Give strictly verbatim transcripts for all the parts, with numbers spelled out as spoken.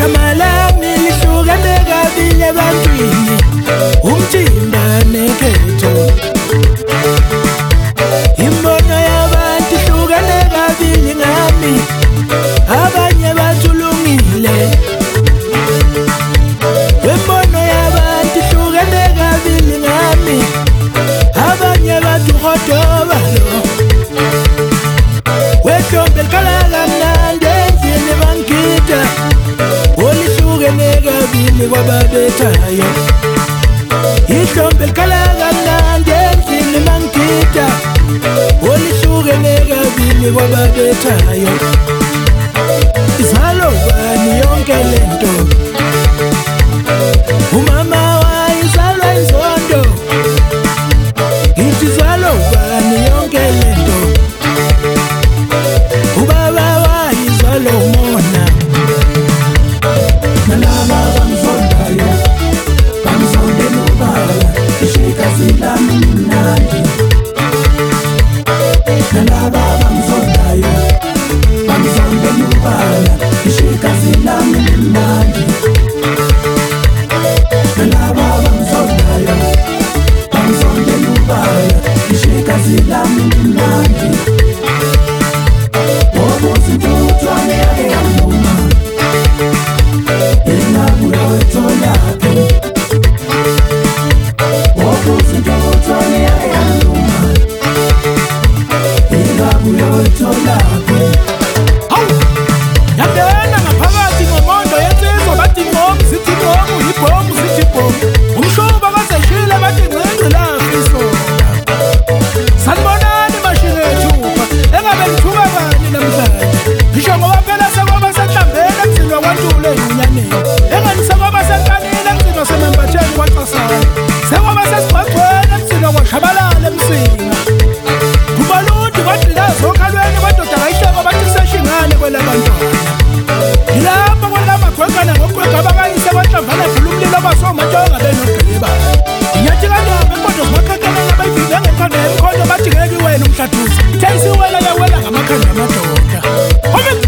igama lami lihlukene kabili ebantwini, umthimba nekhetho. Imbono yabantu ihlukene kabili ngami, abanye bathulungile. Imbono yabantu ihlukene kabili ngami, abanye bathi uhodoba lo. Wehlombe likhala kamnandi endlini bangigida, olihlukene kabili kwababethayo. Ihlombe likhala kamnandi endlini bangigida, olihlukene kabili kwababethayo. Izalo bani yonke lento, umama wayizalwa inzondo. Ithi izalo bani yonke lento, ubaba wayizalwa umona. Nalaba bamzondayo, bamzondela ubala, ishikazi lami mnandi. Nalaba bamzondayo, bamzondela ubala, ishikazi lami mnandi. Nalaba bamzondayo, bamzondela ubala, ishikazi lami mnandi. Wobuzi tutwane yake yamuma, engabuya wetholaphi. Wobuzi tutwane yake yamuma, engabuya wetholaphi. Hawu! Yangena ngaphakathi ngomondo yensizwa bathi ngomu sithi ngomu, yibhomu sithi bhomu. Umshuba kazeshile bathi ngcengce lafiso. Sanibonani mashinethupha, engabe ngithuka bani namhlanje. Ngisho ngoba phela sekwaba senhlambeni emzini wakwaNtule enyunyaneni. Engani sekwaba senkanini emzini wasemembatheni kwaXasana. Sekwaba sesigcagcweni emzini wakwashabalala emsinga. Kubaludi kwadlilazo okhalweni kwadoda kayihleko bathi seshingane kwela bantwana. Yilapho kwelikamagwegana ngogwega bakayise kwaNhlamvana evula umlilo basomatshoga benogqiba. Nyathi kanjani inkondo zimakhekhelanga bayivile ngekhanda emkhondo bathi ngeke iwena umhlathuzi. Ithe isiwela yawela ngamakhanda amadoda. Amen.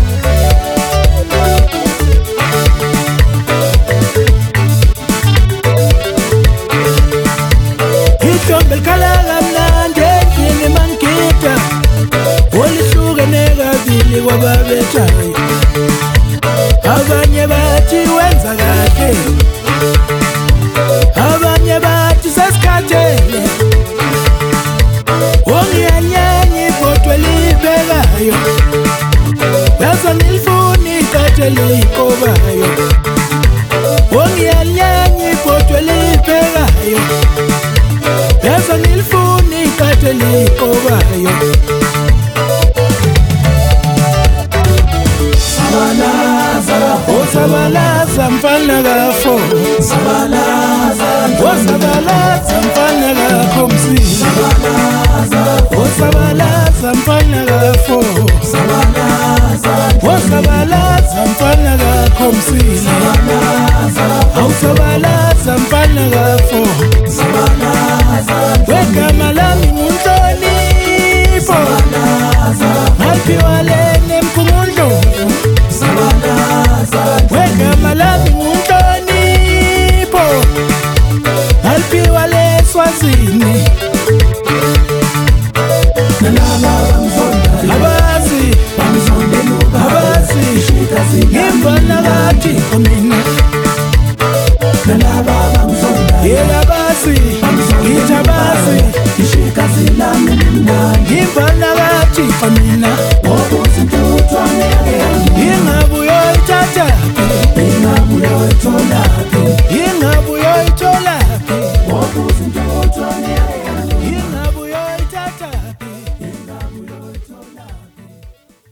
Ihlombe likhala kamnandi endlini mangigida, olihlukene kabili kwababethayo. Abanye bathi wenza kahle, abanye bathi sesikhathele. Wongiyanyenye ibhodwe libekayo, yaza nilifuni ikhathe liyikobayo. Wongiyanyenye ibhodwe libekayo, yaza nilifuni ikhathe liyikobayo. Sabalaza, Oh sabalaza mfana kafo, sabalaza, oh sabalaza mfana kakhomsini. sabalaza, Oh sabalaza mfana kafo, sabalaza, oh sabalaza mfana kakhomsini. sabalaza, Awu sabalaza mfana kafo, sabalaza, wegama lami nguNhlonipho, sabalaza, ngaliphiwa lene mkhumundlovu. sabalaza, Wegama lami nguNhlonipho, ngaliphiwa leSwazini. nalaba bamzondayo, Abazi, bamzondela ubala, abazi, ishikazi lami ngimfana kaThixo mina.